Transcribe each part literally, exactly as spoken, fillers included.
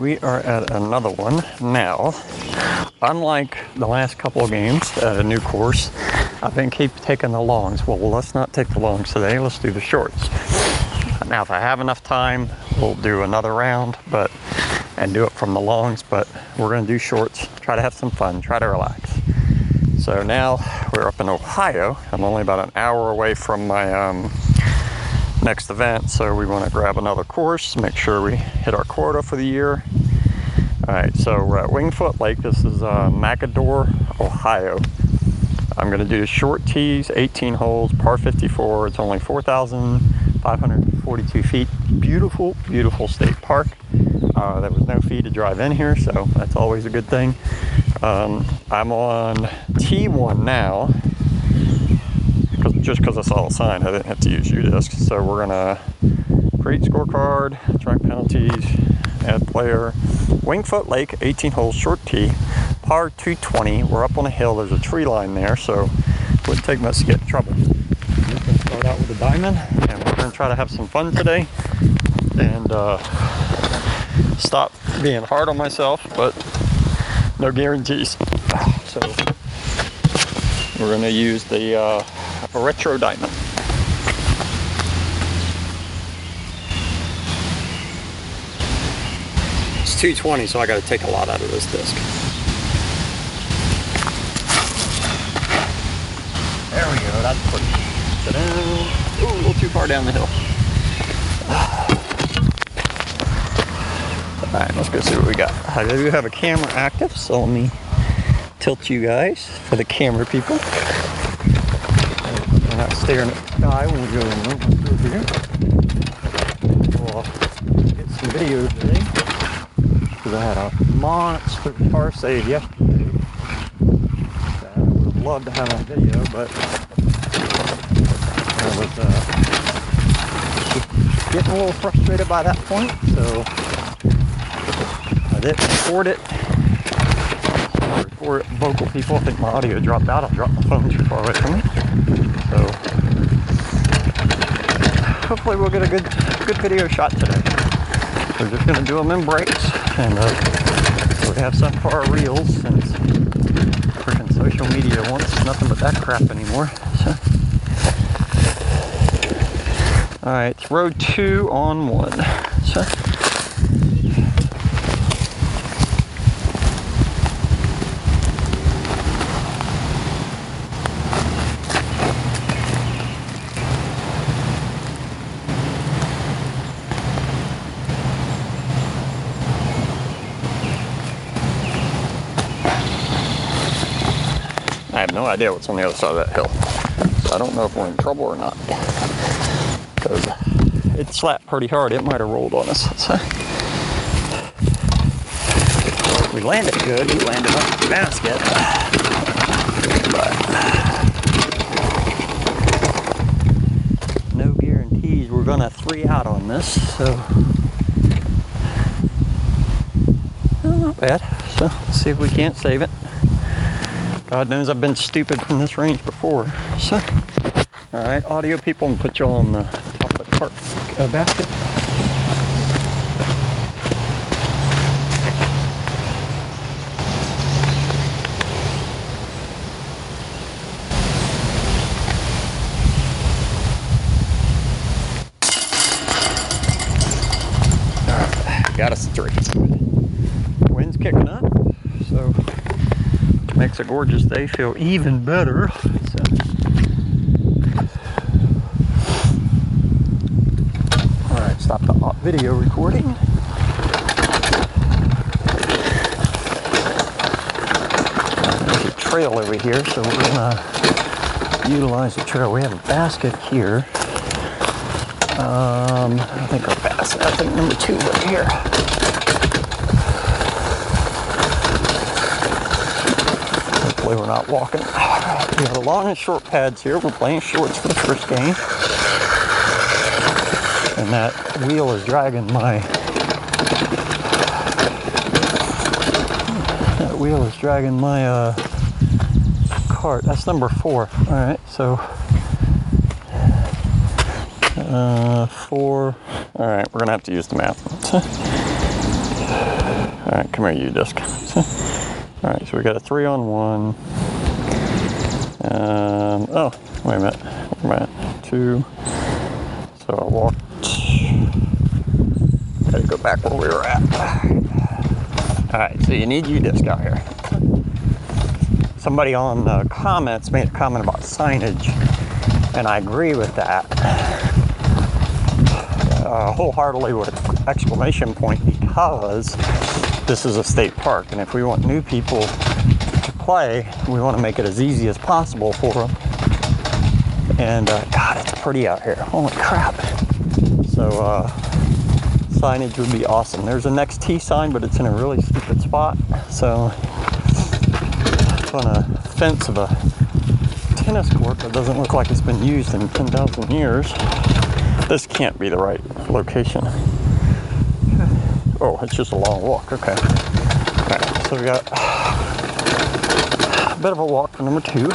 we are at another one now. Unlike the last couple of games at a new course, I've been keep taking the longs. Well, let's not take the longs today. Let's do the shorts. Now, if I have enough time, we'll do another round, but and do it from the longs. But we're going to do shorts. Try to have some fun. Try to relax. So now we're up in Ohio. I'm only about an hour away from my um, next event, so we want to grab another course, make sure we hit our quota for the year. All right, so we're at Wingfoot Lake. This is uh, Matador, Ohio. I'm going to do short tees, eighteen holes, par fifty-four. It's only four thousand five hundred forty-two feet. Beautiful, beautiful state park. Uh, there was no fee to drive in here, so that's always a good thing. Um, I'm on T one now. Just because I saw the sign, I didn't have to use U-Disc. So we're gonna create scorecard, track penalties, add player. Wingfoot Lake, eighteen holes, short tee, par two twenty. We're up on a hill. There's a tree line there, so it wouldn't take much to get in trouble. I'm just gonna start out with a diamond, and we're gonna try to have some fun today and uh, stop being hard on myself, but no guarantees. So we're gonna use the uh, a retro diamond. It's two twenty, so I got to take a lot out of this disc. There we go, that's pretty. Ta-da. Ooh, a little too far down the hill. Alright, let's go see what we got. I do have a camera active, so let me tilt you guys for the camera people. We're not staring at the sky when we go through here. We'll get some videos today because I had a monster par save yesterday. I would have loved to have on video, but I was uh, getting a little frustrated by that point, so I didn't record it. Record vocal people. I think my audio dropped out. I dropped my phone too far away from me. So hopefully we'll get a good good video shot today. We're just going to do them in breaks, and uh, we have some for our reels, since freaking social media wants nothing but that crap anymore. So. Alright, it's road two on one. So. I have no idea what's on the other side of that hill. So I don't know if we're in trouble or not. Because it slapped pretty hard. It might have rolled on us. So we landed good. We landed up the basket. But no guarantees. We're going to three out on this. So oh, not bad. So let's see if we can't save it. God knows I've been stupid from this range before. So, all right, audio people, and put you on the top of the cart uh, basket. All right, got us three. Wind's kicking up, so. Makes a gorgeous day feel even better. So. Alright, stop the video recording. There's a trail over here, so we're gonna utilize the trail. We have a basket here. Um, I think our basket, I think number two right here. Hopefully we're not walking. We have the long and short pads here. We're playing shorts for the first game. And that wheel is dragging my... That wheel is dragging my uh, cart. That's number four. Alright, so... Uh, four... Alright, we're going to have to use the map. right, come here, you disc. All right, so we got a three on one. Um, oh, wait a minute. Wait a minute. Two. So I walked. Gotta go back where we were at. All right, so you need U-disc out here. Somebody on the comments made a comment about signage, and I agree with that uh, wholeheartedly with exclamation point, because this is a state park, and if we want new people to play, we want to make it as easy as possible for them. And uh, God, it's pretty out here. Holy crap. So uh, signage would be awesome. There's a next tee sign, but it's in a really stupid spot. So it's on a fence of a tennis court that doesn't look like it's been used in ten thousand years. This can't be the right location. Oh, it's just a long walk. Okay. All right, so we got a bit of a walk for number two.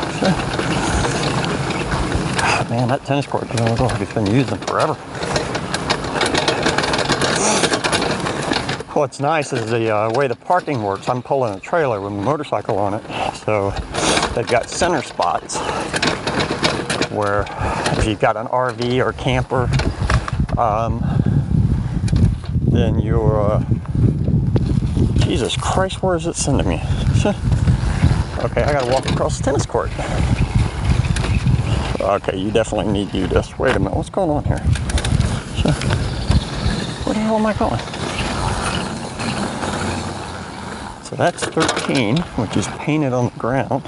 Man, that tennis court doesn't look like it's been used in forever. What's nice is the uh, way the parking works. I'm pulling a trailer with a motorcycle on it, so they've got center spots where if you've got an R V or camper, um, then you're, uh, Jesus Christ, where is it sending me? Okay, I gotta walk across the tennis court. Okay, you definitely need U-disc. Wait a minute, what's going on here? Where the hell am I going? So that's thirteen, which is painted on the ground.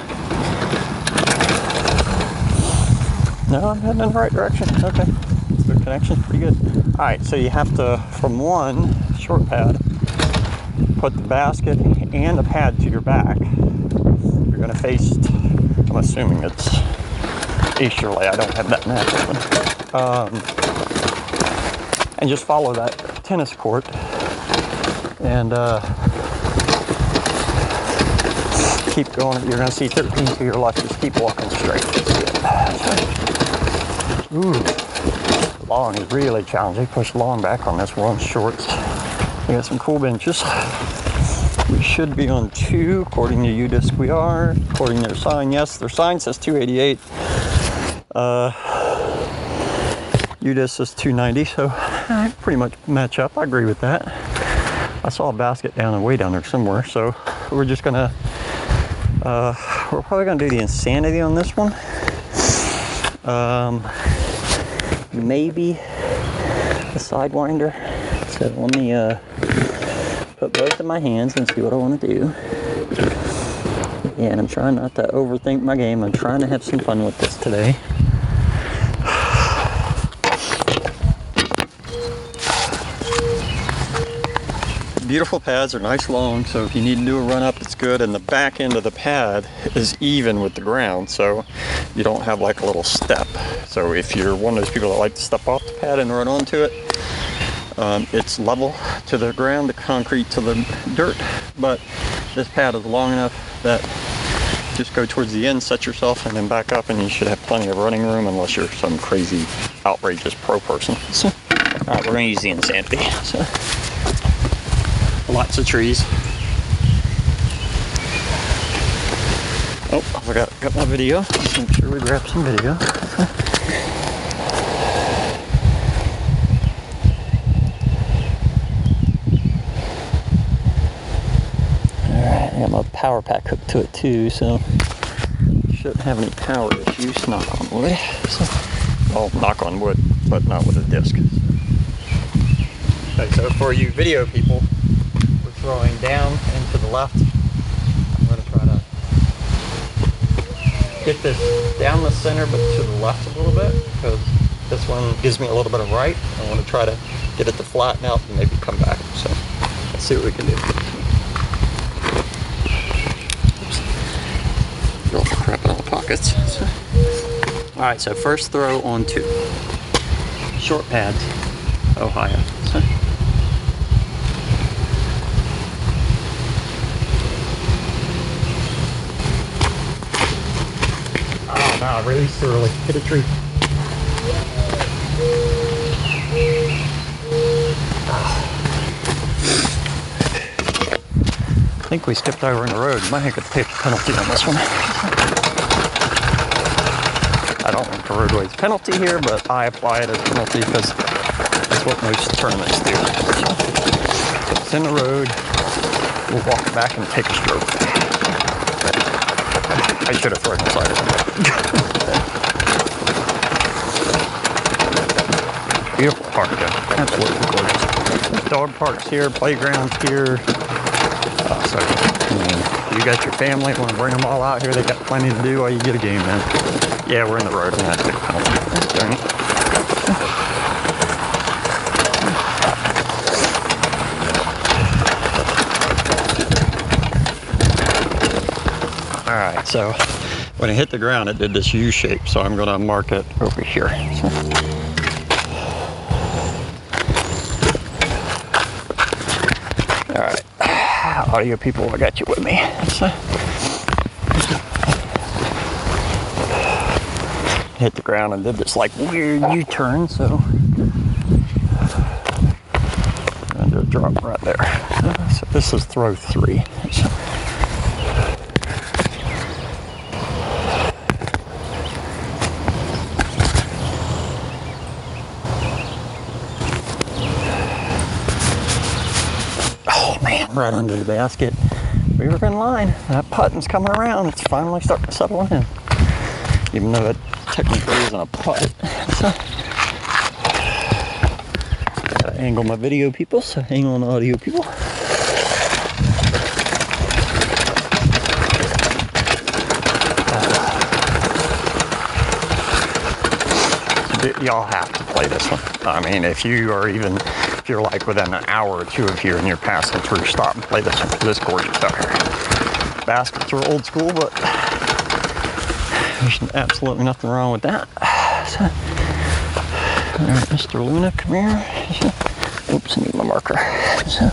No, I'm heading in the right direction. Okay, the connection's pretty good. All right, so you have to, from one short pad, put the basket and the pad to your back. You're gonna face, I'm assuming it's easterly. I don't have that map open. Um, and just follow that tennis court, and uh, keep going. You're going to see thirteen to your left. Just keep walking straight. Ooh, long is really challenging. Push long back on this. We're on shorts. We got some cool benches. We should be on two, according to U-disc. We are. According to their sign, yes, their sign says two eighty-eight. Uh, U-disc says two ninety, so I pretty much match up. I agree with that. I saw a basket down and way down there somewhere, so we're just gonna, uh, we're probably gonna do the Insanity on this one. Um, maybe the Sidewinder. So let me uh, put both of my hands and see what I want to do. Yeah, and I'm trying not to overthink my game. I'm trying to have some fun with this today. Beautiful pads are nice long, so if you need to do a run up, it's good. And the back end of the pad is even with the ground, so you don't have like a little step. So if you're one of those people that like to step off the pad and run onto it, um, it's level to the ground, the concrete to the dirt. But this pad is long enough that just go towards the end, set yourself, and then back up, and you should have plenty of running room unless you're some crazy, outrageous pro person. So, all right, we're gonna use the Insanity. So, lots of trees. Oh, I forgot, got my video. Let's make sure we grab some video. Alright, I got my power pack hooked to it too, so shouldn't have any power issues, knock on wood. So, well, knock on wood, but not with a disc. Okay, so for you video people, throwing down and to the left. I'm going to try to get this down the center but to the left a little bit, because this one gives me a little bit of right. I want to try to get it to flatten out and maybe come back. So let's see what we can do. Oops. Get all the crap out of the pockets. So. Alright, so first throw on two. Short pads, Ohio. So. Ah, really thoroughly. Hit a tree. think we skipped over in the road. Might have to take a penalty on this one. I don't think the roadway's a penalty here, but I apply it as a penalty because that's what most tournaments do. So it's in the road. We'll walk back and take a stroke. I should have thrown the slider. Beautiful park, though. Absolutely gorgeous. Dog parks here, playgrounds here. Uh, so, I mean, you got your family, want to bring them all out here, they got plenty to do while you get a game in. Yeah, we're in the road, and that's a penalty. Darn it. Alright, so when it hit the ground, it did this U shape, so I'm going to mark it over here. So. Alright, audio people, I got you with me. So. Hit the ground and did this like weird U-turn, so I'm going to drop right there. So this is throw three. So. Oh man, right under the basket. We were in line. That putting's coming around. It's finally starting to settle in. Even though it technically isn't a putt. So, gotta angle my video people, so angle on audio people. Y'all have to play this one. I mean, if you are even, if you're like within an hour or two of here and you're passing through, stop and play this one. This gorgeous out here. Baskets are old school, but there's absolutely nothing wrong with that. So, all right, Mister Luna, come here. Oops, I need my marker. So,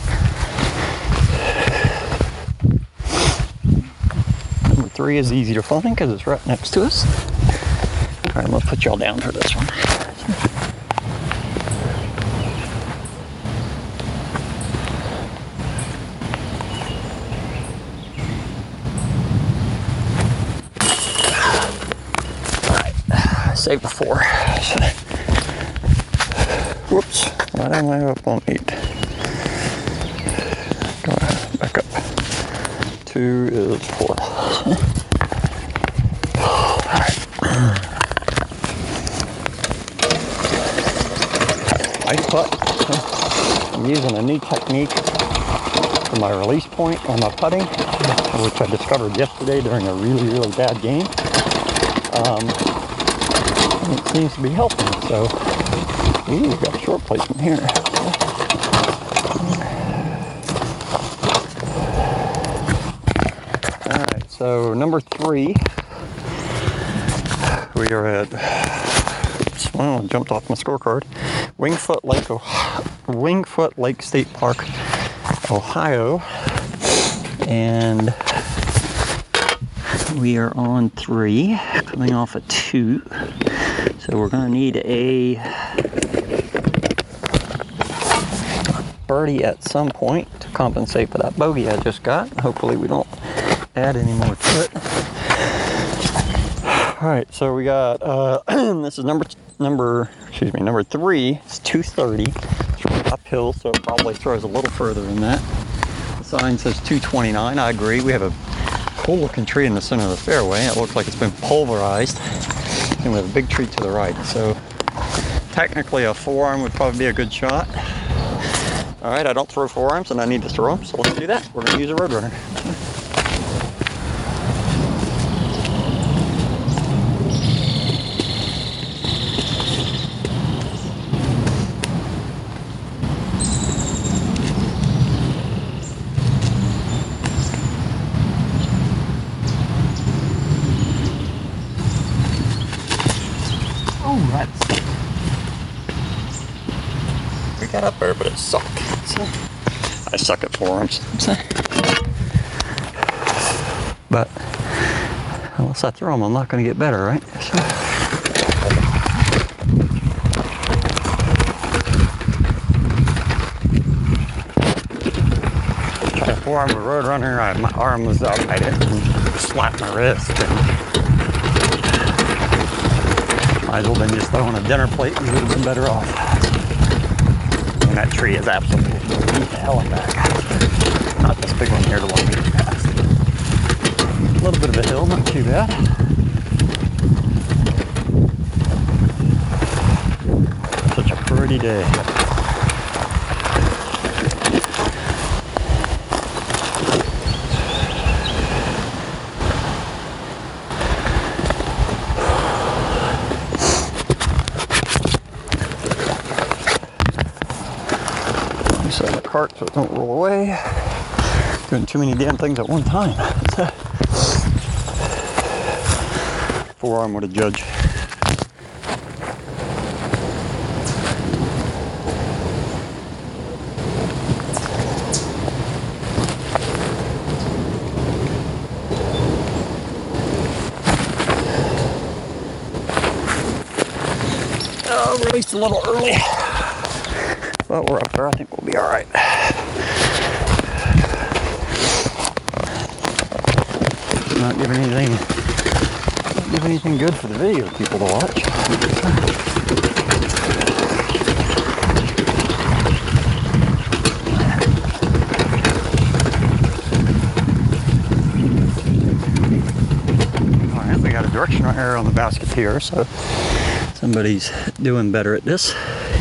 number three is easy to find because it's right next to us. All right, I'm gonna put y'all down for this one. Save the four. Whoops. Why am I up on eight? Go ahead, back up. Two is four. Alright. Nice putt. I'm using a new technique for my release point on my putting, which I discovered yesterday during a really, really bad game. Um, It seems to be helping, so ooh, we got a short placement here. Alright, so number three, we are at, well, I jumped off my scorecard, Wingfoot Lake, Wingfoot Lake State Park, Ohio, and we are on three, coming off a two. So we're going to need a birdie at some point to compensate for that bogey I just got. Hopefully we don't add any more to it. All right, so we got uh, this is number number excuse me number three. It's two thirty. It's really uphill, so it probably throws a little further than that. The sign says two twenty-nine. I agree. We have a cool looking tree in the center of the fairway. It looks like it's been pulverized. And we have a big tree to the right. So technically a forearm would probably be a good shot. All right, I don't throw forearms and I need to throw them, so let's do that. We're gonna use a Roadrunner. We got up there, but it sucked. So, I suck at forearms. So, but unless I throw them, I'm not going to get better, right? So, try to Before I'm a road runner, I, my arm was up. I didn't slap my wrist. And might as well been just throwing a dinner plate. We would have been better off. And that tree is absolutely beat the hell back. Not this big one here, the one we just passed. A little bit of a hill, not too bad. Such a pretty day. Set the cart so it don't roll away. Doing too many damn things at one time. Forearm with a judge. Oh, released a little early. But we're up there. I think we'll be all right. Not giving anything, not giving anything good for the video people to watch. All right, we got a directional arrow on the basket here, so somebody's doing better at this.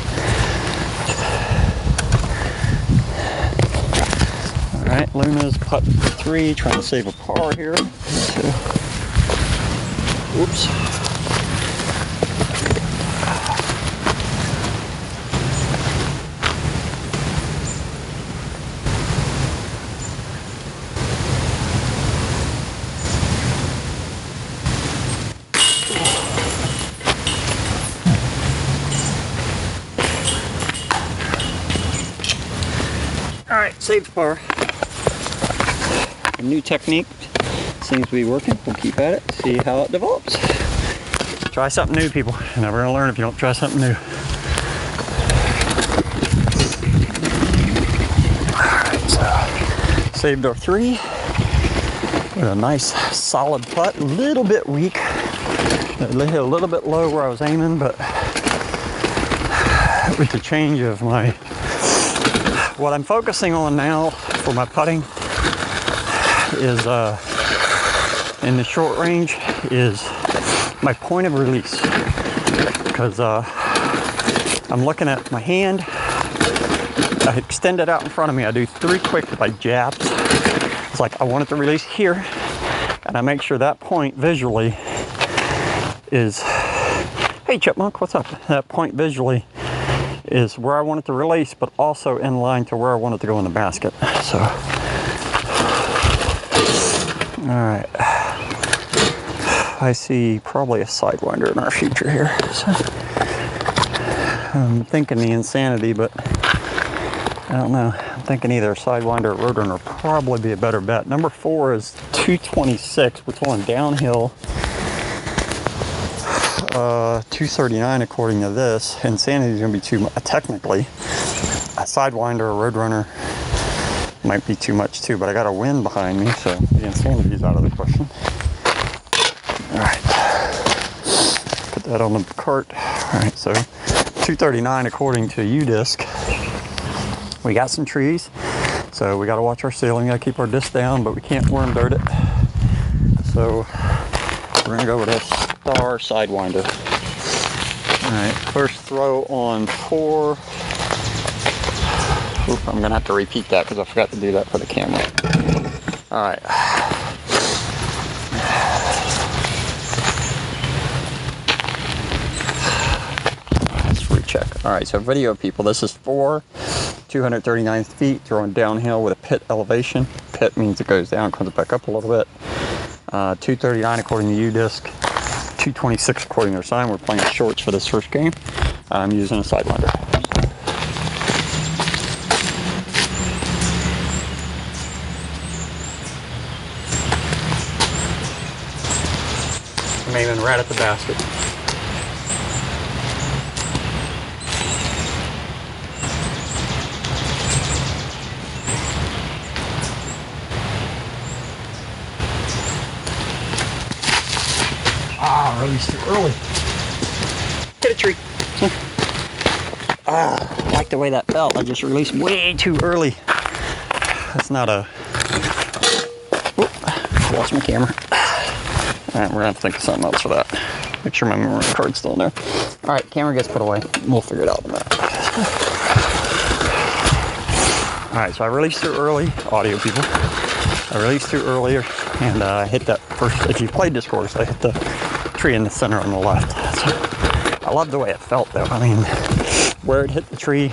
Alright, Luna's putt three, trying to save a par here. So, whoops. Alright, save the par. A new technique seems to be working. We'll keep at it, see how it develops. Try something new, people. You're never gonna learn if you don't try something new. Alright, so saved our three. With a nice solid putt. A little bit weak. It hit a little bit low where I was aiming, but with the change of my what I'm focusing on now for my putting is uh, in the short range is my point of release, because uh, I'm looking at my hand. I extend it out in front of me. I do three quick like jabs. It's like I want it to release here, and I make sure that point visually is, hey Chipmunk, what's up? That point visually is where I want it to release, but also in line to where I want it to go in the basket. So. All right, I see probably a Sidewinder in our future here. So I'm thinking the Insanity, but I don't know. I'm thinking either Sidewinder or Roadrunner would probably be a better bet. Number four is two twenty-six. We're going downhill. Uh, two thirty-nine according to this. Insanity is going to be too much. Technically, a Sidewinder or Roadrunner might be too much too, but I got a wind behind me, so the Insanity is out of the question. All right, put that on the cart. All right, so two thirty-nine according to U disc. We got some trees, so we got to watch our ceiling. Got to keep our disc down, but we can't worm dirt it. So we're gonna go with a Star Sidewinder. All right, first throw on four. Oop, I'm gonna have to repeat that because I forgot to do that for the camera. All right. Let's recheck. All right, so video people, this is four, two hundred thirty-nine feet, throwing downhill with a pit elevation. Pit means it goes down, comes back up a little bit. Uh, two thirty-nine according to U disc, two twenty-six according to their sign. We're playing shorts for this first game. I'm using a Sidewinder. I'm aiming right at the basket. Ah, oh, released too early. Hit a tree. Ah, I like the way that felt. I just released way too early. That's not a... Whoop, lost my camera. All right, we're gonna have to think of something else for that. Make sure my memory card's still in there. All right, camera gets put away. We'll figure it out in a minute. All right, so I released too early, audio people. I released too early, and uh, I hit that first, if you played this course, I hit the tree in the center on the left. So I love the way it felt though. I mean, where it hit the tree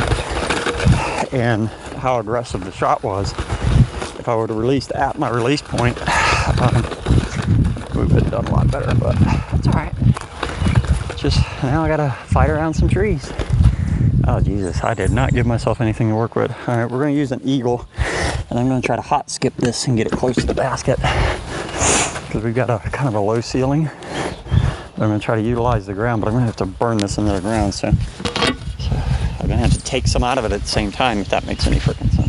and how aggressive the shot was. If I would have released at my release point, um, we would have done a lot better, but that's all right. Just now I gotta fight around some trees. Oh Jesus, I did not give myself anything to work with. All right, we're gonna use an eagle, and I'm gonna try to hot skip this and get it close to the basket because we've got a kind of a low ceiling. I'm gonna try to utilize the ground, but I'm gonna have to burn this into the ground, so, so I'm gonna have to take some out of it at the same time, if that makes any freaking sense.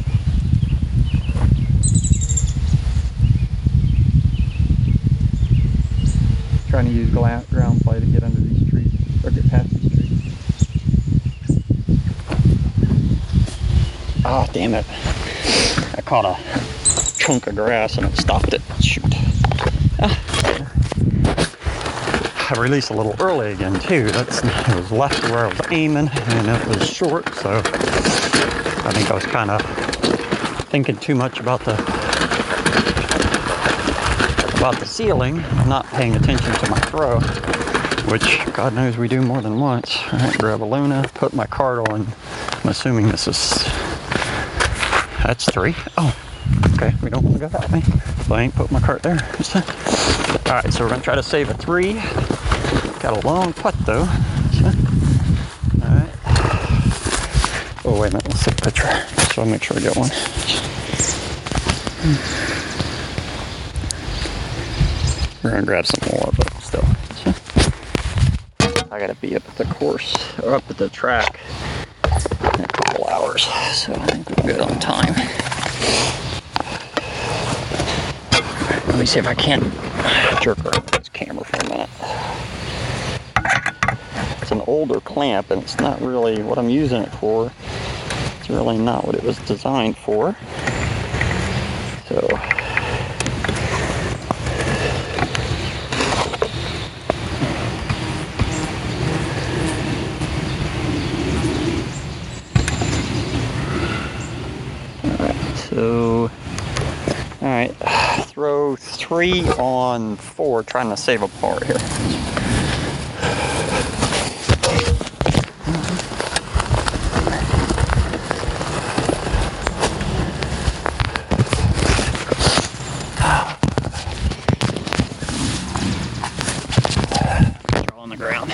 Trying to use ground play to get under these trees, or get past these trees. Oh, damn it. I caught a chunk of grass and it stopped it. Shoot. Ah. I released a little early again, too. That's, it was left to where I was aiming, and it was short, so I think I was kind of thinking too much about the about the ceiling, not paying attention to my throw, which God knows we do more than once. All right, grab a Luna, put my card on. I'm assuming this is, that's three. Oh, okay, we don't want to go that way. So I ain't put my cart there. All right, so we're gonna try to save a three. Got a long putt though. All right. Oh, wait a minute, let's take a picture. So I'll make sure I get one. We're gonna grab some more, but still. I gotta be up at the course, or up at the track in a couple hours, so I think we're good on time. Let me see if I can't jerk around this camera for a minute. It's an older clamp, and it's not really what I'm using it for. It's really not what it was designed for. So. So, all right, throw three on four, trying to save a par here. Throw on the ground.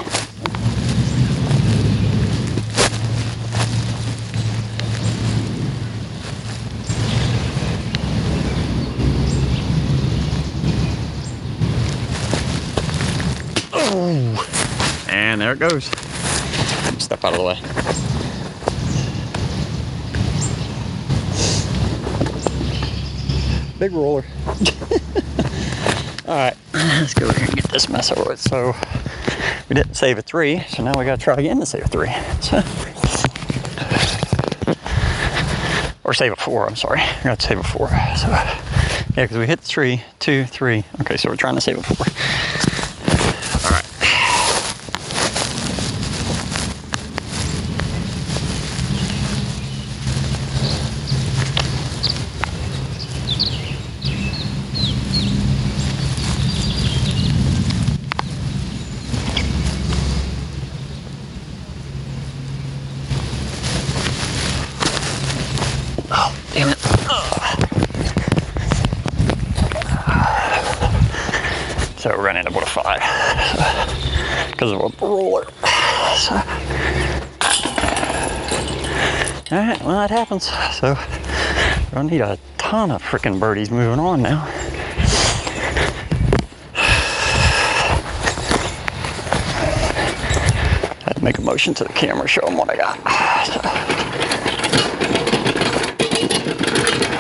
And there it goes. Step out of the way. Big roller. All right, let's go over here and get this mess over with. So we didn't save a three, so now we gotta try again to save a three. So, or save a four, I'm sorry. We gotta save a four. So, yeah, because we hit three, two, three. Okay, so we're trying to save a four. All right. Oh, damn it. So we're running about a five because of a roller. So. All right, well, that happens. So we're gonna need a ton of freaking birdies moving on now. Had to make a motion to the camera, show them what I got. So.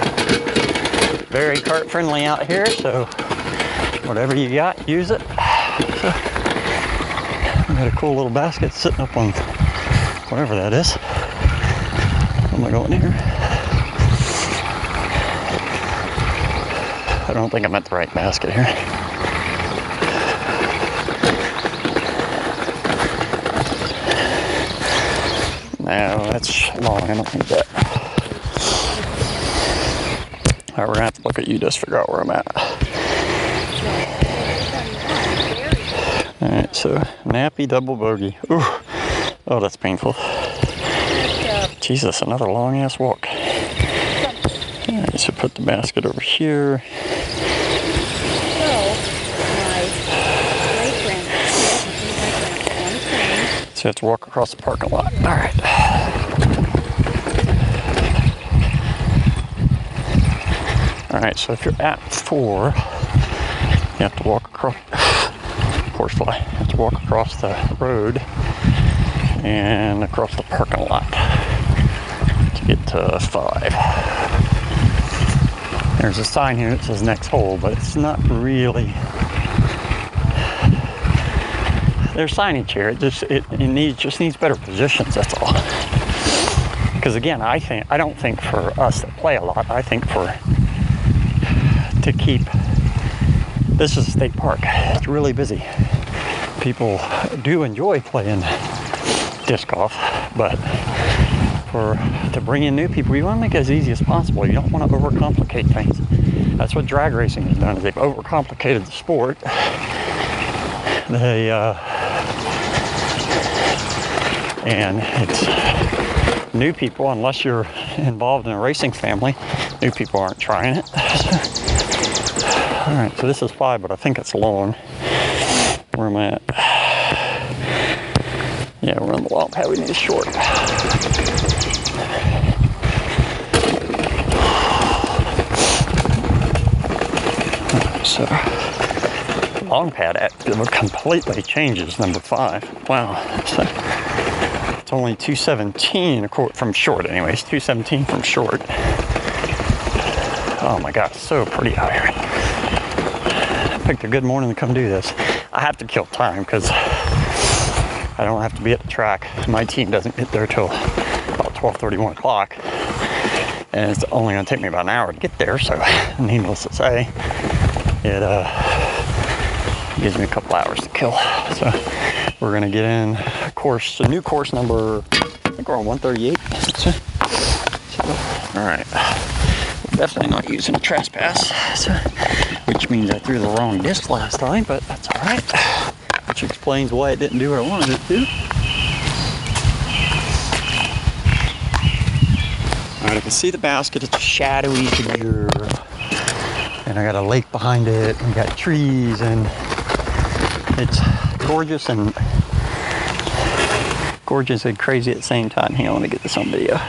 Very cart friendly out here, so whatever you got, use it. So, we got a cool little basket sitting up on whatever that is. Am I going here? I don't think I'm at the right basket here. No, that's long. I don't need that. All right, we're gonna have to look at you just to figure out where I'm at. All right, so nappy double bogey. Ooh, oh, that's painful. Jesus, another long ass walk. All right, so put the basket over here. So you have to walk across the parking lot. All right. All right, so if you're at four, you have to walk across, horsefly, you have to walk across the road and across the parking lot to get to five. There's a sign here that says next hole, but it's not really. There's signage here. It just it, it needs just needs better positions. That's all. Because again, I think I don't think for us that play a lot. I think for to keep. This is a state park. It's really busy. People do enjoy playing disc golf, but for to bring in new people, you want to make it as easy as possible. You don't want to overcomplicate things. That's what drag racing has done. Is they've overcomplicated the sport. They uh, and it's new people, unless you're involved in a racing family, new people aren't trying it. All right, so this is five, but I think it's long. Where am I at? Yeah, we're on the long pad. We need a short. So, long pad completely changes number five. Wow. So, it's only two seventeen from short, anyways. two seventeen from short. Oh my God, so pretty out here. I picked a good morning to come do this. I have to kill time because I don't have to be at the track. My team doesn't get there till about twelve thirty, one o'clock. And it's only going to take me about an hour to get there, so needless to say, it uh, gives me a couple hours to kill. So we're going to get in course, a new course number, I think we're on one thirty-eight. So, so, all right. Definitely not using a trespass, so, which means I threw the wrong disc last time, but that's all right. Which explains why it didn't do what I wanted it to. All right, I can see the basket. It's a shadowy figure, and I got a lake behind it, and got trees, and it's gorgeous and gorgeous and crazy at the same time. Hang on, let me get this on video.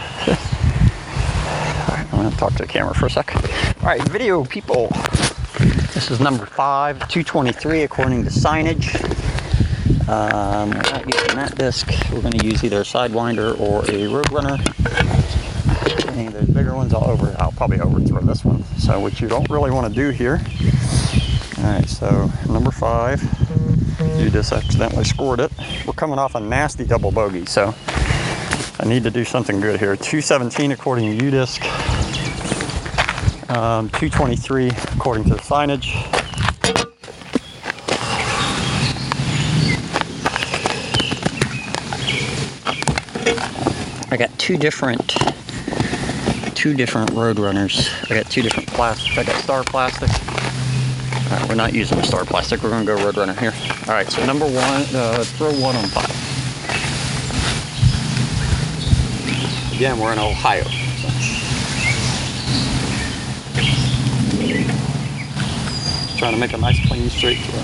I'm going to talk to the camera for a second. All right, video people. This is number five, two twenty-three according to signage. Um, we're not using that disc. We're going to use either a Sidewinder or a Roadrunner. Any of those bigger ones, I'll over. I'll probably overthrow this one. So, which you don't really want to do here. All right, so number five. You just accidentally scored it. We're coming off a nasty double bogey, so I need to do something good here. two seventeen according to U disc. Um, two twenty-three according to the signage. I got two different two different Roadrunners. I got two different plastics. I got Star Plastic. All right, we're not using the Star Plastic. We're going to go Roadrunner here. All right, so number one, uh, throw one on five. Again, we're in Ohio. Trying to make a nice, clean, straight throw.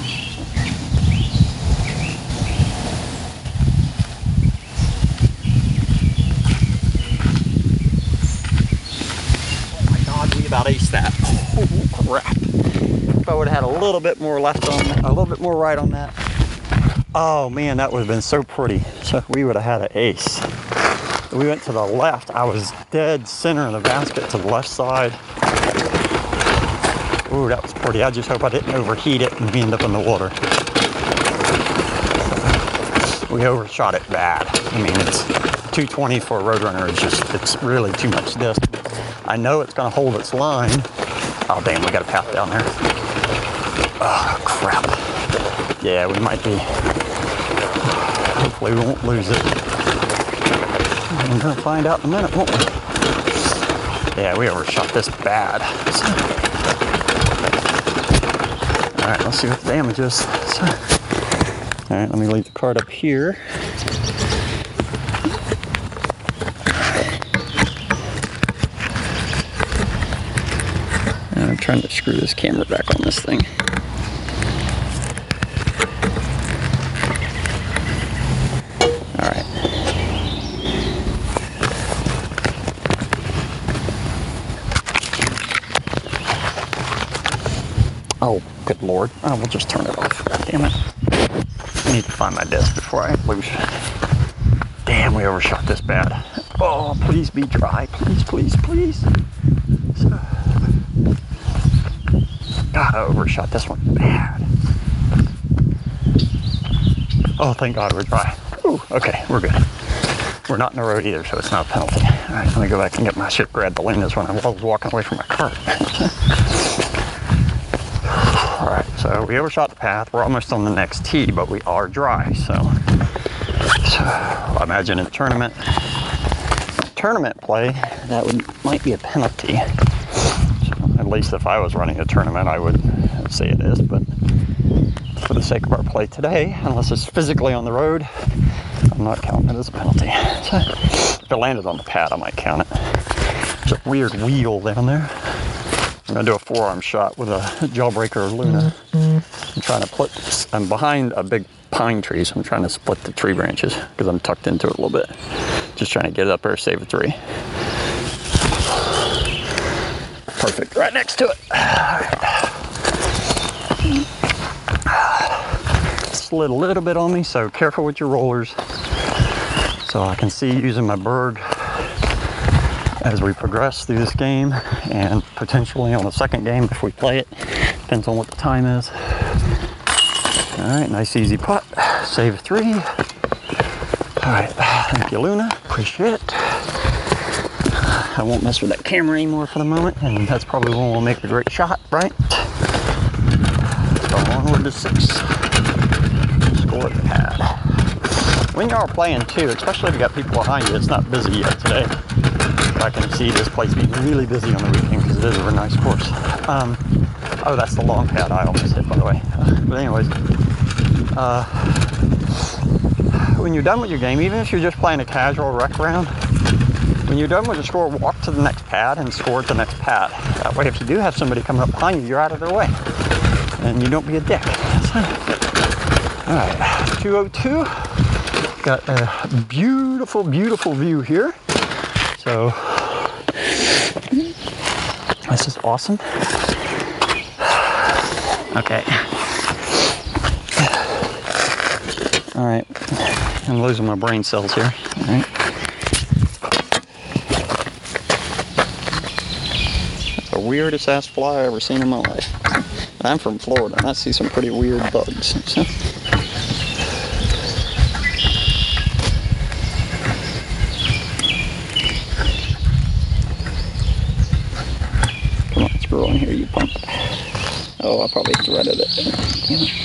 Oh my God, we about aced that. Oh crap. If I would have had a little bit more left on that, a little bit more right on that. Oh man, that would have been so pretty. So we would have had an ace. We went to the left. I was dead center of the basket to the left side. Ooh, that was pretty. I just hope I didn't overheat it and end up in the water. we overshot it bad. I mean, it's two twenty for a Roadrunner is just, it's really too much disc. I know it's gonna hold its line. Oh damn, we got a path down there. Oh crap. Yeah, we might be, hopefully we won't lose it. We're gonna find out in a minute, won't we? Yeah, we overshot this bad. All right, let's see what the damage is. So, all right, let me leave the cart up here. And I'm trying to screw this camera back on this thing. All right. Oh, good Lord. Oh, we'll just turn it off. Damn it. I need to find my disc before I lose. Damn, we overshot this bad. Oh, please be dry. Please, please, please. So, God, I overshot this one bad. Oh, thank God we're dry. Ooh, okay, we're good. We're not in the road either, so it's not a penalty. All right, let me go back and get my shit. Grab the Lindas when I was walking away from my cart. All right, so we overshot the path. We're almost on the next tee, but we are dry. So, so I imagine in the tournament, tournament play, that would might be a penalty. So at least if I was running a tournament, I would say it is. But for the sake of our play today, unless it's physically on the road, I'm not counting it as a penalty. So if it landed on the pad, I might count it. There's a weird wheel down there. I'm gonna do a forearm shot with a Jawbreaker Luna. I'm trying to put, I'm behind a big pine tree, so I'm trying to split the tree branches because I'm tucked into it a little bit. Just trying to get it up there, save a three. Perfect, right next to it. Slid a little bit on me, so careful with your rollers. So I can see using my bird as we progress through this game and potentially on the second game if we play it. Depends on what the time is. All right, nice easy putt. Save a three. All right, thank you, Luna. Appreciate it. I won't mess with that camera anymore for the moment, and that's probably when we'll make a great shot, right? So onward to six. Score at the pad. When y'all are playing too, especially if you got people behind you, it's not busy yet today. I can see this place being really busy on the weekend because it is a very nice course. Um, oh, that's the long pad I almost hit, by the way. Uh, but anyways, uh, when you're done with your game, even if you're just playing a casual rec round, when you're done with the score, walk to the next pad and score at the next pad. That way, if you do have somebody coming up behind you, you're out of their way. And you don't be a dick. So, all right, two oh two. Got a beautiful, beautiful view here. So, this is awesome. Okay. All right. I'm losing my brain cells here. All right. That's the weirdest ass fly I've ever seen in my life. I'm from Florida and I see some pretty weird bugs. So. On here, you punk. Oh, I probably threaded it. Damn it.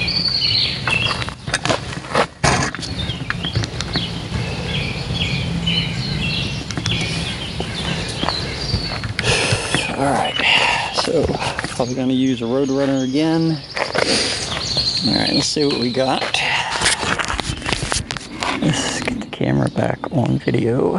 All right, so probably going to use a Roadrunner again. All right, let's see what we got. Let's get the camera back on video.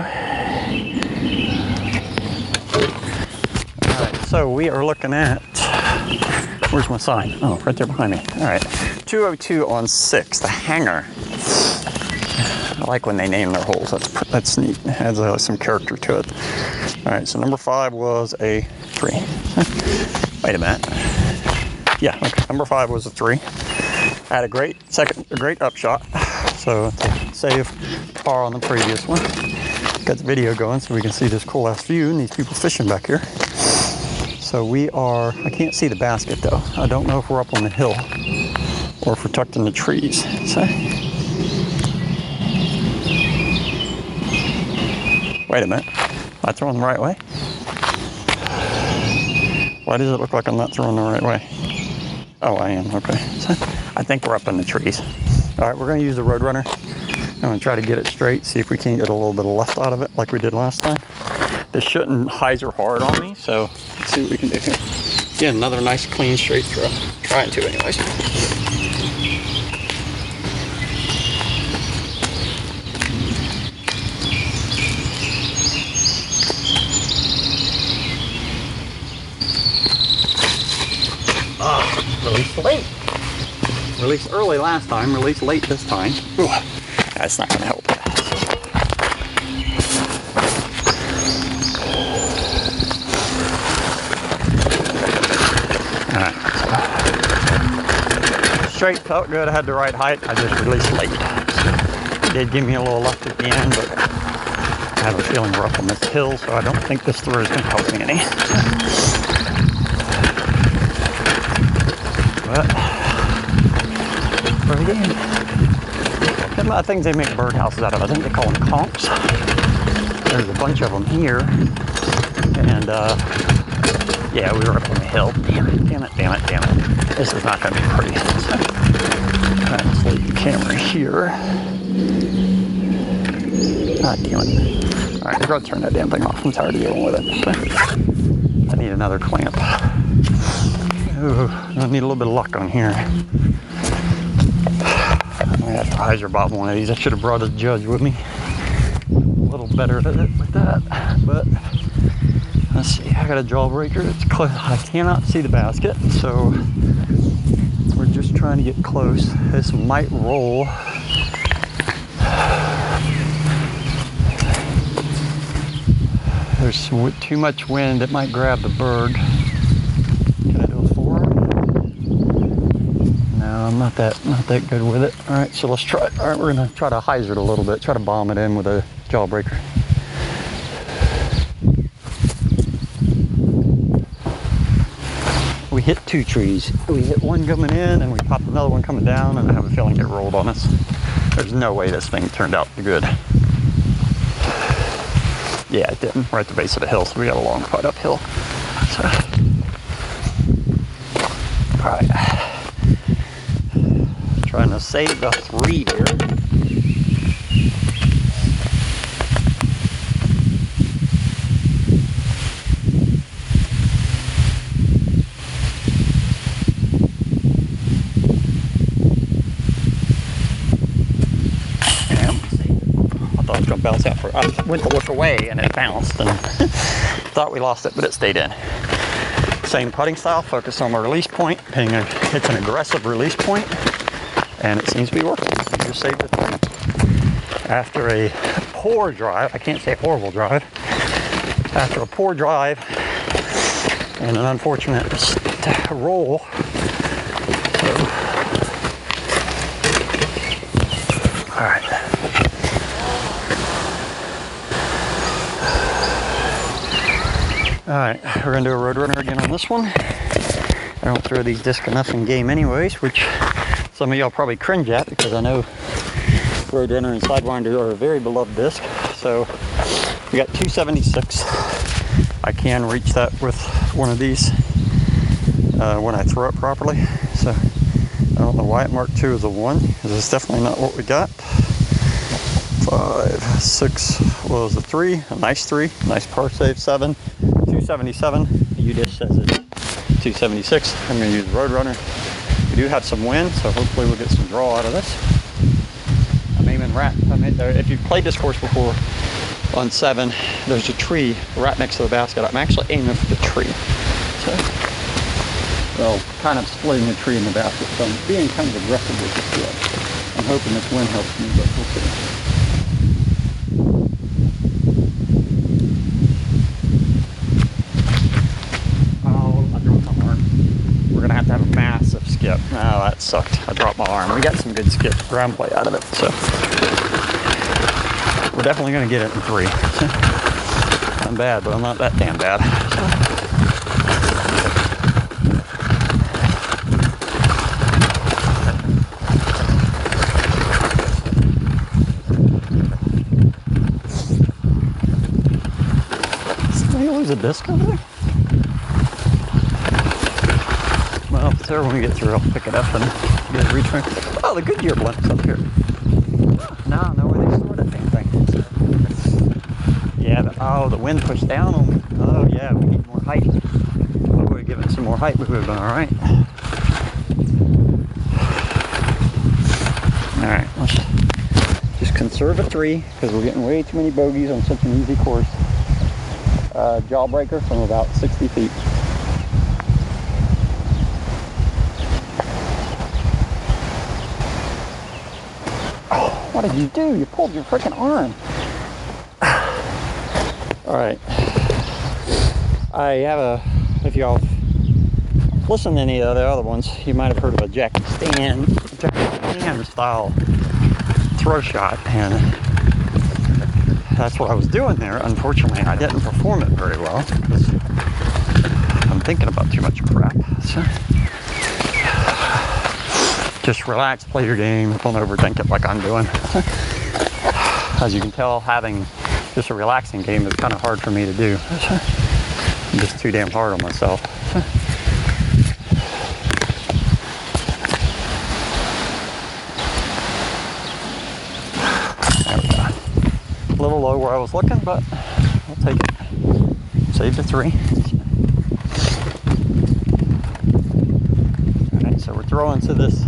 So we are looking at, where's my sign? Oh, right there behind me. All right, two oh two on six, the hanger. I like when they name their holes, that's, that's neat. It adds uh, some character to it. All right, so number five was a three. Wait a minute. Yeah, okay, number five was a three. Had a great second, a great upshot. So to save par on the previous one. Got the video going so we can see this cool ass view and these people fishing back here. So we are, I can't see the basket though. I don't know if we're up on the hill or if we're tucked in the trees. So Wait a minute. Am I throwing the right way? Why does it look like I'm not throwing the right way? Oh, I am. Okay. So I think we're up in the trees. All right, we're going to use the Roadrunner. I'm going to try to get it straight, see if we can get a little bit of left out of it like we did last time. This shouldn't hyzer hard on me, so let's see what we can do here. Get another nice, clean, straight throw. Trying to, anyways. Ah, release late. Release early last time, release late this time. Ooh, that's not going to help. Alright. Straight felt good, I had the right height, I just released late. It did give me a little left at the end, but I have a feeling rough on this hill, so I don't think this throw is going to help me any. But, pretty good. Them are things they make birdhouses out of. I think they call them conchs. There's a bunch of them here. And, uh, yeah, we were up on the hill. Damn it, damn it, damn it, damn it. This is not going to be pretty. So, let's leave the camera here. God damn it. Alright, I'll go turn that damn thing off. I'm tired of dealing with it. So, I need another clamp. Ooh, I need a little bit of luck on here. I have to hyzer bob one of these. I should have brought a judge with me. A little better at it with that, but let's see. I got a jawbreaker. It's close. I cannot see the basket, so we're just trying to get close. This might roll. There's too much wind. It might grab the bird. Can I do a four? No, I'm not that not that good with it. All right, so let's try. All right, we're gonna try to hyzer it a little bit. Try to bomb it in with a jawbreaker. We hit two trees. We hit one coming in, and we popped another one coming down, and I have a feeling it rolled on us. There's no way this thing turned out good. Yeah, it didn't. We're at the base of the hill, so we got a long putt uphill. So, all right. Trying to save the three here. Bounce out for, I went to look away and it bounced and thought we lost it, but it stayed in. Same putting style, focus on the release point, paying a, it's an aggressive release point, and it seems to be working. We just saved it. After a poor drive, I can't say horrible drive, after a poor drive and an unfortunate roll, so, all right. Alright, we're going to do a Roadrunner again on this one. I don't throw these discs enough in game anyways, which some of y'all probably cringe at because I know Roadrunner and Sidewinder are a very beloved disc. So we got two seventy-six. I can reach that with one of these uh, when I throw it properly. So I don't know why it marked two as a one, because it's definitely not what we got. Five, six, what was it, three? A nice three, nice par save, seven. two seventy-seven, U dish says it's two seventy-six. I'm going to use Roadrunner. We do have some wind, so hopefully we'll get some draw out of this. I'm aiming right, I mean, if you've played this course before on seven, there's a tree right next to the basket. I'm actually aiming for the tree. So, well, kind of splitting the tree in the basket, so I'm being kind of aggressive with this club. I'm hoping this wind helps me, but we'll see. To have a massive skip. Oh, that sucked. I dropped my arm. We got some good skip ground play out of it, so we're definitely going to get it in three. I'm bad, but I'm not that damn bad. There's a disc over there? Well, if it's there when we get through, I'll pick it up and get it retrained. Oh, the Goodyear blimp's up here. Now I know where they store that damn thing. Yeah, the, oh, the wind pushed down on me. Oh, yeah, we need more height. If we would have given it some more height, we would have been all right. All right, let's just conserve a three because we're getting way too many bogeys on such an easy course. Uh, jawbreaker from about sixty feet. Oh, what did you do? You pulled your freaking arm. All right. I have a, if y'all listened to any of the other ones, you might have heard of a Jackie Stan, Jackie Stan style throw shot, and that's what I was doing there. Unfortunately, I didn't perform it very well because I'm thinking about too much crap. So, just relax, play your game, don't overthink it like I'm doing. As you can tell, having just a relaxing game is kind of hard for me to do. I'm just too damn hard on myself. A little low where I was looking, but I'll take it. Save the three. Alright, so we're throwing to this,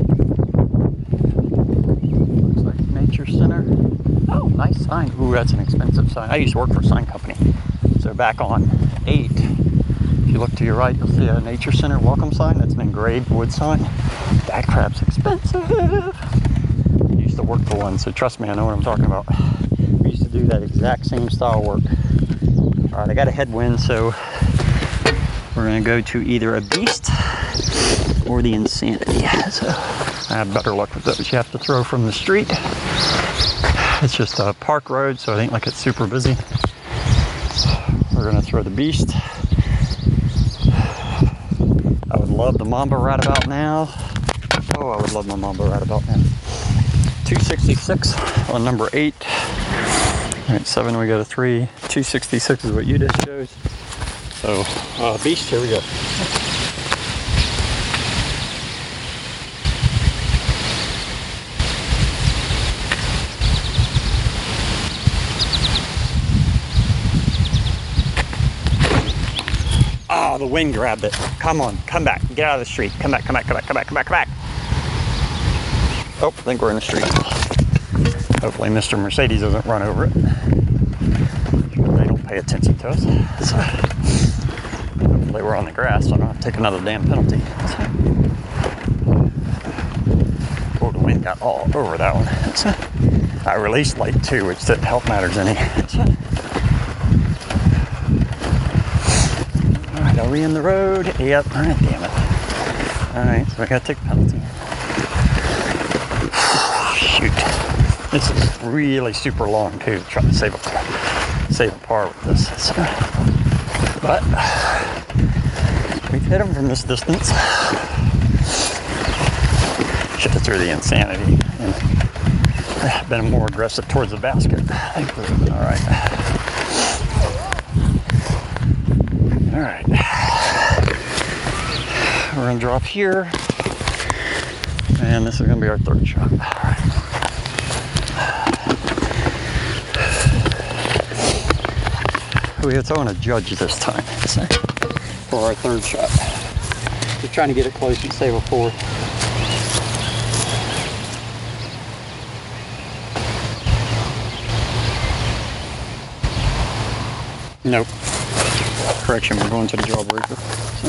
looks like Nature Center. Oh, nice sign. Ooh, that's an expensive sign. I used to work for a sign company. So back on eight, if you look to your right, you'll see a Nature Center welcome sign. That's an engraved wood sign. That crap's expensive. I used to work for one, so trust me, I know what I'm talking about. We used to do that exact same style work. All right, I got a headwind, so we're gonna go to either a Beast or the Insanity. So I have better luck with those. You have to throw from the street. It's just a park road, so it ain't like it's super busy. We're gonna throw the Beast. I would love the Mamba right about now. Oh, I would love my Mamba right about now. two sixty-six on number eight. All right, seven, we got a three. two sixty-six is what you just chose. So, uh, Beast, here we go. Oh, the wind grabbed it. Come on, come back. Get out of the street. Come back, come back, come back, come back, come back, come back. Oh, I think we're in the street. Hopefully Mister Mercedes doesn't run over it. They don't pay attention to us. So, hopefully we're on the grass, so I don't have to take another damn penalty. So, oh, the wind got all over that one. So, I released late too, which didn't help matters any. So, are we in the road? Yep. All right, damn it. All right, so I gotta take the penalty. Shoot. This is really super long too, to try to save a, save a par with this. So, but we've hit them from this distance. Should have threw the Insanity and been more aggressive towards the basket. I think we've been all right. All right, we're gonna drop here, and this is gonna be our third shot. All right. We have to judge this time for our third shot. We're trying to get it close and save a fourth. Nope. Correction, we're going to the jawbreaker. So.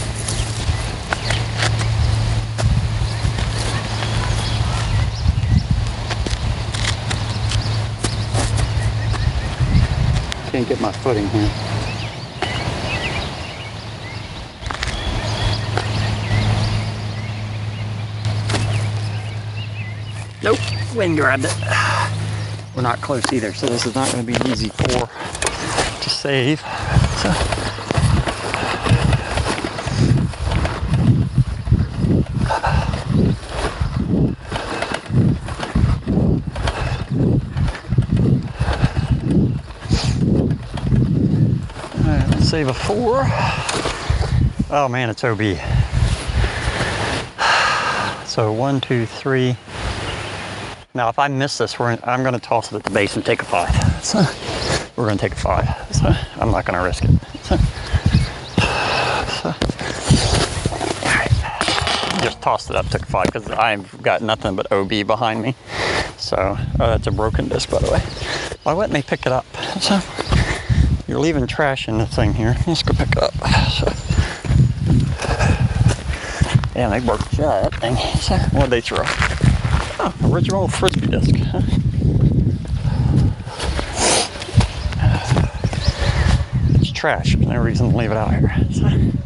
Can't get my footing here. Nope, wind grabbed it. We're not close either, so this is not going to be an easy four to save. So. save a four. Oh man, it's O B. So one, two, three. Now if I miss this, we're in, I'm going to toss it at the base and take a five. So we're going to take a five. So I'm not going to risk it. So, so, all right. Just tossed it up, took a five because I've got nothing but O B behind me. So oh, that's a broken disc, by the way. Why wouldn't they pick it up? So you're leaving trash in the thing here. Let's go pick it up. So, yeah, they broke the shit out of that thing. So what did they throw? Oh, original Frisbee disc. Huh? It's trash. There's no reason to leave it out here. So,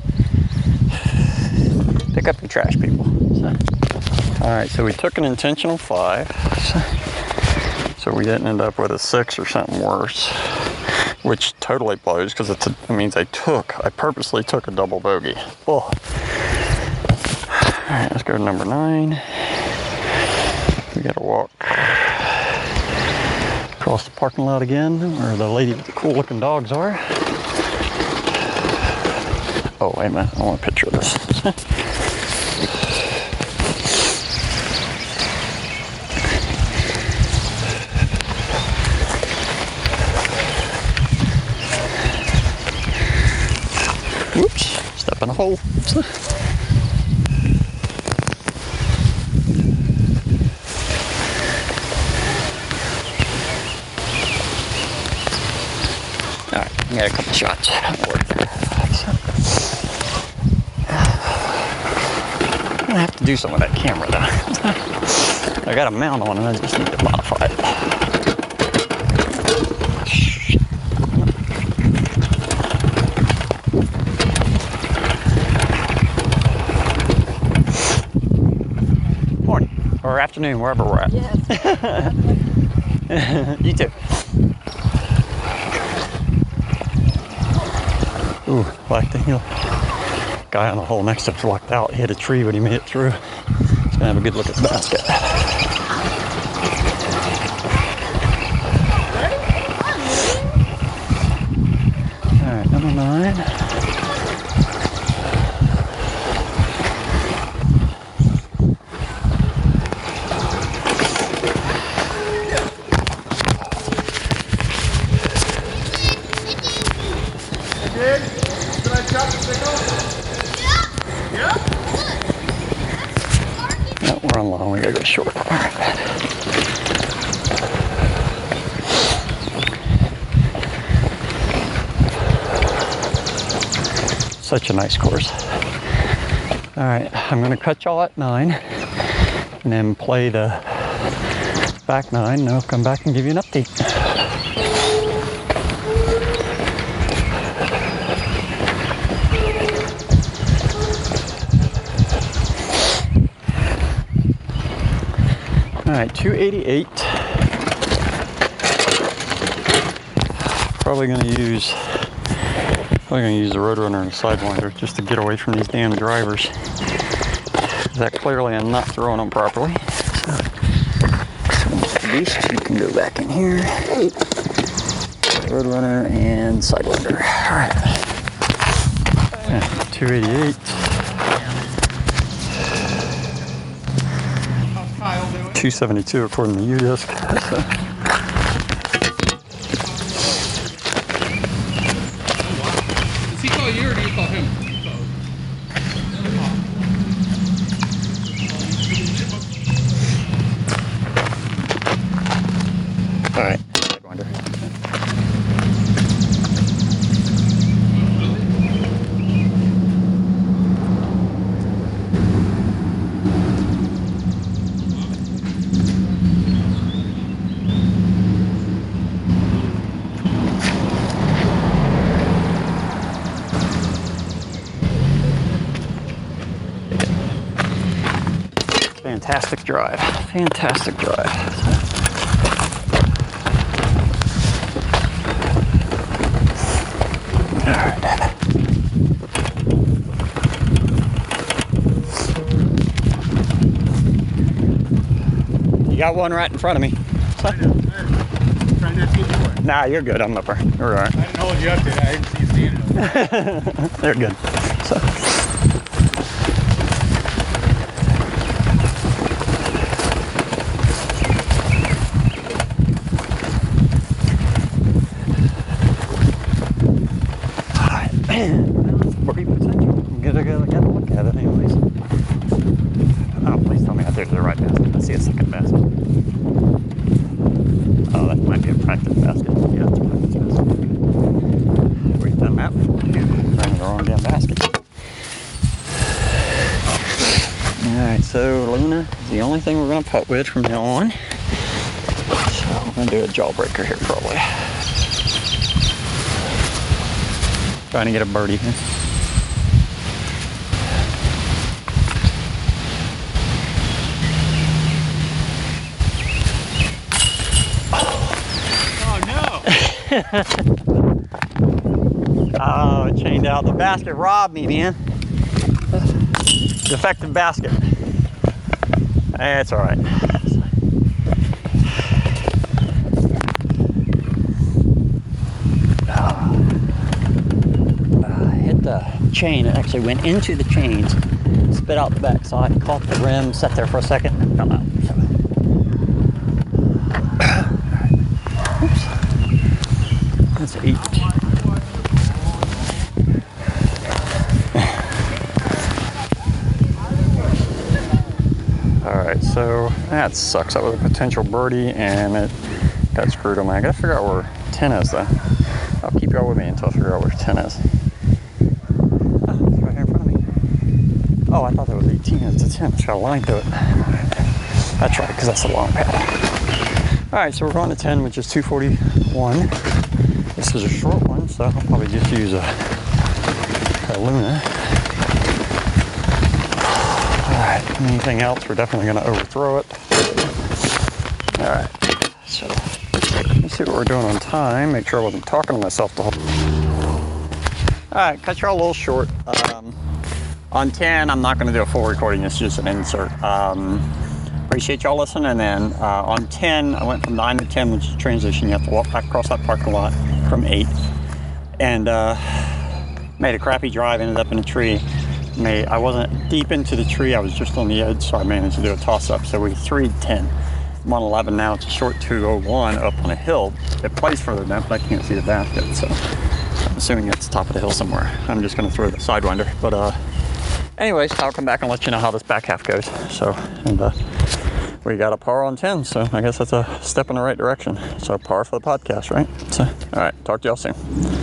pick up your trash, people. So, all right, so we took an intentional five. So, so we didn't end up with a six or something worse, which totally blows because it means I took, I purposely took a double bogey. Oh. All right, let's go to number nine. We gotta walk across the parking lot again, where the lady with the cool looking dogs are. Oh, wait a minute, I want a picture of this. Whoops, step in a hole. Alright, I got a couple shots. I have to do something with that camera though. I got a mount on it, I just need to modify it. Morning, or afternoon, wherever we're at. Yes. You too. Ooh, like the hill. Guy on the hole next to us walked out, hit a tree, but he made it through. He's gonna have a good look at the basket. All right, number nine. No, we're on long, we gotta go short. All right. Such a nice course. All right, I'm gonna cut y'all at nine and then play the back nine, and I'll come back and give you an update. All right, two eighty-eight. Probably gonna use, probably gonna use the Roadrunner and the Sidewinder just to get away from these damn drivers. That clearly I'm not throwing them properly. So, so beast, you can go back in here. Roadrunner and Sidewinder. All right, yeah, two eighty-eight. two seventy-two according to U-Disc. So. Does he call you or do you call him? All right. Fantastic drive. Fantastic drive. All right. You got one right in front of me. I know. I'm trying didn't have to get yours. Nah, you're good. I'm upper. You're all right. I didn't hold you up to that. I didn't see you standing up. They're good. So. Pretty potential. I'm gonna go get a look at it anyways. Oh, please tell me I there's the right basket. I see a second basket. Oh, that might be a practice basket. Yeah, it's a practice basket. We've done that before too. Running the wrong damn basket. Alright, so Luna is the only thing we're gonna putt with from now on. So I'm gonna do a jawbreaker here probably. Trying to get a birdie here. Oh, it chained out. The basket robbed me, man. Defective basket. It's all right. Uh, uh, hit the chain. It actually went into the chains, spit out the backside, caught the rim, sat there for a second, and fell out. So. That's eight. Alright, so that sucks. That was a potential birdie and it got screwed on me. I gotta figure out where ten is though. I'll keep y'all with me until I figure out where ten is. Oh, it's right here in front of me. Oh, I thought that was eighteen. It's a ten. It's got a line to it. That's right, because that's a long pad. Alright, so we're going to ten, which is two forty-one. This is a short one, so I'll probably just use a, a Luna. Alright, anything else, we're definitely going to overthrow it. Alright, so let's see what we're doing on time. Make sure I wasn't talking to myself the whole time. Alright, cut y'all a little short. Um, on ten, I'm not going to do a full recording, it's just an insert. Um, appreciate y'all listening. And then uh, on ten, I went from nine to ten, which is transition. You have to walk back across that parking lot from eight. And uh, made a crappy drive, ended up in a tree. Made, I wasn't deep into the tree, I was just on the edge, so I managed to do a toss-up. So we three ten. I'm on eleven now, it's a short two oh one up on a hill. It plays further down, but I can't see the basket, so I'm assuming it's top of the hill somewhere. I'm just gonna throw the Sidewinder. But uh, anyways, I'll come back and let you know how this back half goes. So, and uh, we got a par on ten, so I guess that's a step in the right direction. So par for the podcast, right? So, all right, talk to y'all soon.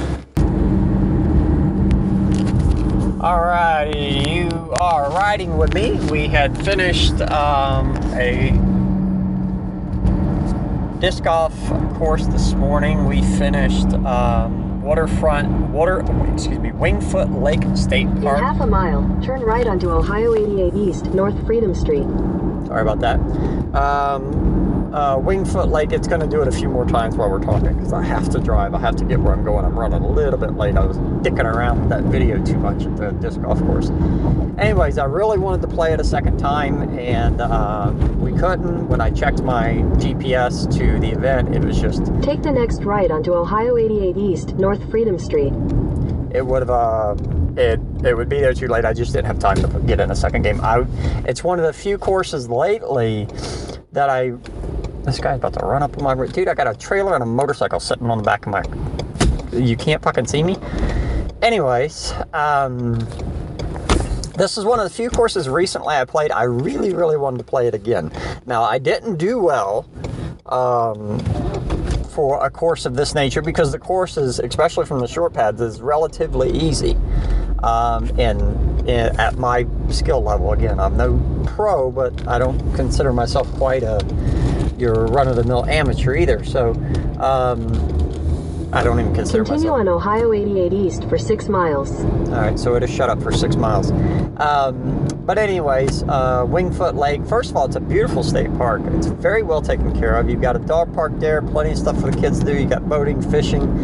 All right, you are riding with me. We had finished um, a disc golf course this morning. We finished um, waterfront, water, excuse me, Wingfoot Lake State Park. In half a mile, turn right onto Ohio eighty-eight East, North Freedom Street. Sorry about that. Um, uh, Wingfoot Lake, it's going to do it a few more times while we're talking because I have to drive. I have to get where I'm going. I'm running a little bit late. I was dicking around with that video too much at the disc golf course. Anyways, I really wanted to play it a second time, and uh, we couldn't. When I checked my G P S to the event, it was just... Take the next right onto Ohio eighty-eight East, North Freedom Street. It would have... Uh, It it would be there too late. I just didn't have time to get in a second game. I it's one of the few courses lately that I. This guy's about to run up on my dude. I got a trailer and a motorcycle sitting on the back of my. You can't fucking see me. Anyways, um, this is one of the few courses recently I played. I really really wanted to play it again. Now I didn't do well. Um, for a course of this nature because the course is, especially from the short pads, is relatively easy. Um, and, and at my skill level, again, I'm no pro, but I don't consider myself quite a your run-of-the-mill amateur either. So um, I don't even consider Continue myself. on Ohio eighty-eight East for six miles. All right, so it is shut up for six miles. Um, but anyways, uh, Wingfoot Lake, first of all, it's a beautiful state park. It's very well taken care of. You've got a dog park there, plenty of stuff for the kids to do. You got boating, fishing,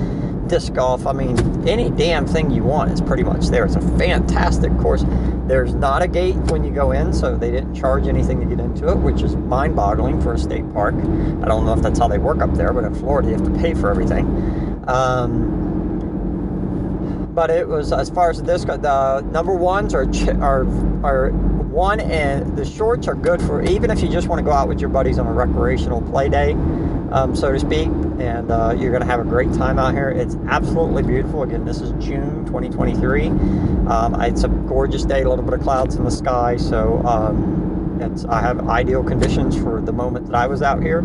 disc golf, I mean, any damn thing you want is pretty much there. It's a fantastic course. There's not a gate when you go in, so they didn't charge anything to get into it, which is mind-boggling for a state park. I don't know if that's how they work up there, but in Florida, you have to pay for everything. Um, but it was, as far as the disc, the number ones are are are one, and the shorts are good for even if you just want to go out with your buddies on a recreational play day, um, so to speak, and uh, you're going to have a great time out here. It's absolutely beautiful. Again, this is June twenty twenty-three. Um, it's a gorgeous day, a little bit of clouds in the sky, so um, it's, I have ideal conditions for the moment that I was out here.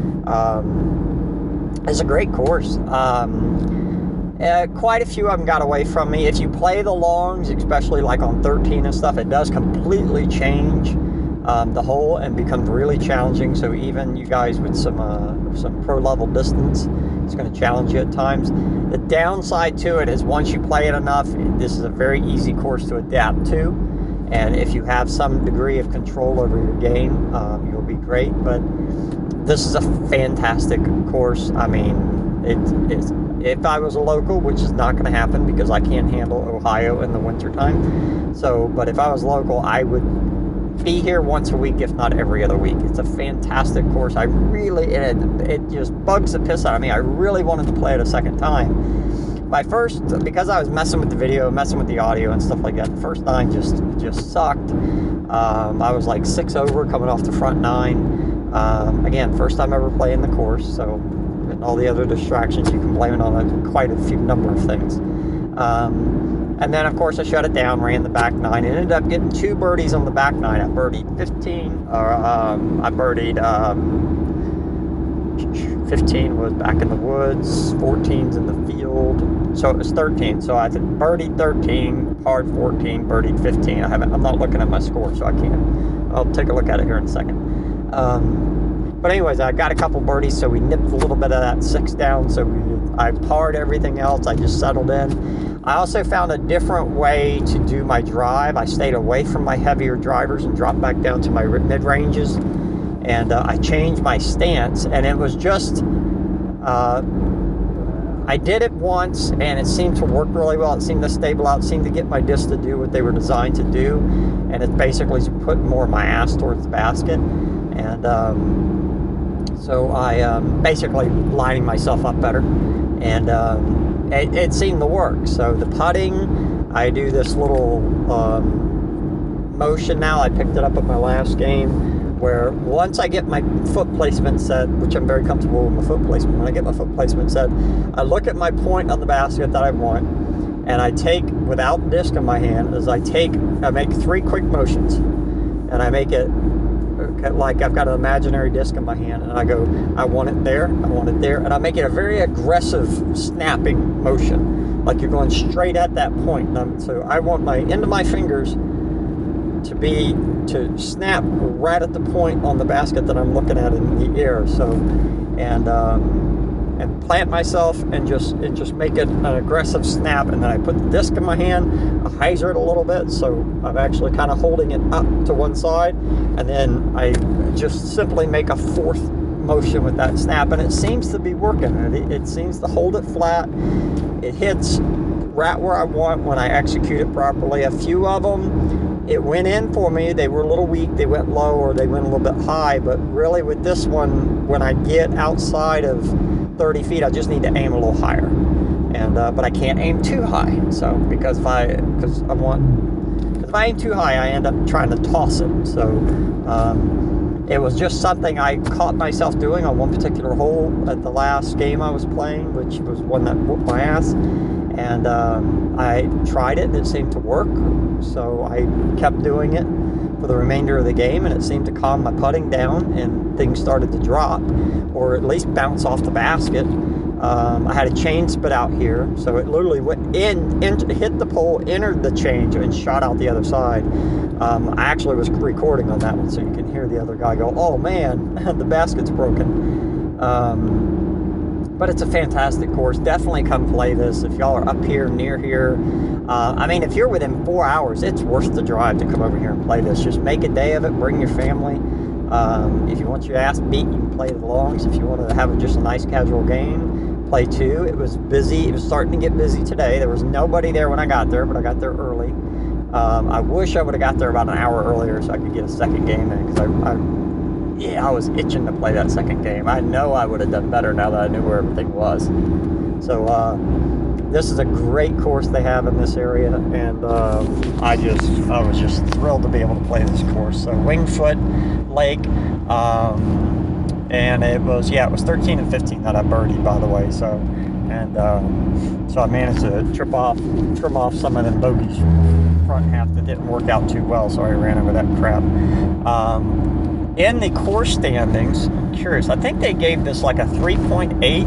Um, it's a great course. Um, Uh, quite a few of them got away from me. If you play the longs, especially like on thirteen and stuff, it does completely change um, the hole and becomes really challenging. So even you guys with some uh, some pro level distance, it's going to challenge you at times. The downside to it is once you play it enough, this is a very easy course to adapt to. And if you have some degree of control over your game, um, you'll be great. But this is a fantastic course. I mean, it, it's if I was a local, which is not going to happen because I can't handle Ohio in the wintertime. So, but if I was local, I would be here once a week, if not every other week. It's a fantastic course. I really, it, it just bugs the piss out of me. I really wanted to play it a second time. My first, because I was messing with the video, messing with the audio and stuff like that, the first nine just, just sucked. Um, I was like six over coming off the front nine. Um, again, first time ever playing the course, so all the other distractions, you can blame it on a, quite a few number of things. Um, and then, of course, I shut it down, ran the back nine, and ended up getting two birdies on the back nine. I birdied fifteen, or um, I birdied um, fifteen was back in the woods, fourteen's in the field, so it was thirteen. So I did birdied thirteen, parred fourteen, birdied fifteen. I haven't. I'm not looking at my score, so I can't. I'll take a look at it here in a second. Um, But anyways, I got a couple birdies, so we nipped a little bit of that six down. So we, I parred everything else. I just settled in. I also found a different way to do my drive. I stayed away from my heavier drivers and dropped back down to my mid-ranges. And uh, I changed my stance, and it was just... Uh, I did it once, and it seemed to work really well. It seemed to stable out. It seemed to get my discs to do what they were designed to do. And it's basically put more of my ass towards the basket. And... Um, So I um, basically lining myself up better, and um, it, it seemed to work. So the putting, I do this little um, motion now. I picked it up at my last game, where once I get my foot placement set, which I'm very comfortable with my foot placement, when I get my foot placement set, I look at my point on the basket that I want, and I take, without disc in my hand, as I take, I make three quick motions, and I make it like I've got an imaginary disc in my hand, and I go, I want it there, I want it there, and I make it a very aggressive snapping motion, like you're going straight at that point. And I'm, so I want my end of my fingers to be to snap right at the point on the basket that I'm looking at in the air. So, and um, and plant myself and just and just make it an aggressive snap, and then I put the disc in my hand, I hyzer it a little bit, so I'm actually kind of holding it up to one side, and then I just simply make a fourth motion with that snap, and it seems to be working. It, it seems to hold it flat. It hits right where I want when I execute it properly. A few of them, it went in for me. They were a little weak. They went low, or they went a little bit high, but really with this one, when I get outside of thirty feet, I just need to aim a little higher, and uh, but I can't aim too high. So because if I because I want because if I aim too high, I end up trying to toss it. So um, it was just something I caught myself doing on one particular hole at the last game I was playing, which was one that whooped my ass, and um, I tried it and it seemed to work. So I kept doing it for the remainder of the game, and it seemed to calm my putting down, and things started to drop, or at least bounce off the basket. Um, I had a chain spit out here, so it literally went in, in, hit the pole, entered the change, and shot out the other side. Um, I actually was recording on that one, so you can hear the other guy go, "Oh man, the basket's broken." Um, but it's a fantastic course. Definitely come play this if y'all are up here, near here. Uh, I mean, if you're within four hours, it's worth the drive to come over here and play this. Just make a day of it. Bring your family. Um, if you want your ass beat, you can play the longs. If you want to have just a nice casual game, play too. It was busy. It was starting to get busy today. There was nobody there when I got there, but I got there early. Um, I wish I would have got there about an hour earlier so I could get a second game in, because I, I, yeah, I was itching to play that second game. I know I would have done better now that I knew where everything was. So uh, this is a great course they have in this area, and uh, I just, I was just thrilled to be able to play this course. So Wingfoot Lake, um, and it was, yeah, it was thirteen and fifteen that I birdied, by the way. So, and um, so I managed to trip off, trim off some of them bogeys front half that didn't work out too well, so I ran over that crap. Um, in the course standings, I'm curious, I think they gave this like a three point eight.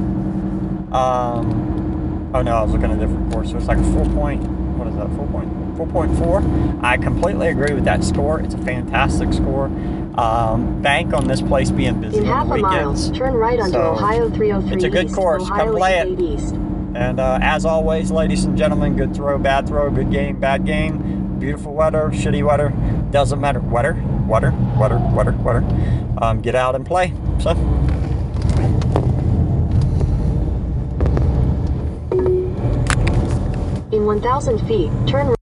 Um, oh no, I was looking at a different course, so it's like a four point, what is that, four point, four point four? I completely agree with that score. It's a fantastic score. Um, bank on this place being busy In half on the a mile, weekends. turn right onto So, Ohio three oh three it's a good East, course. Ohio Come play it. eighty-eight East. And uh, as always, ladies and gentlemen, good throw, bad throw, good game, bad game, beautiful weather, shitty weather, doesn't matter. Weather, weather, weather, weather, weather. Um, get out and play. So. In one thousand feet, turn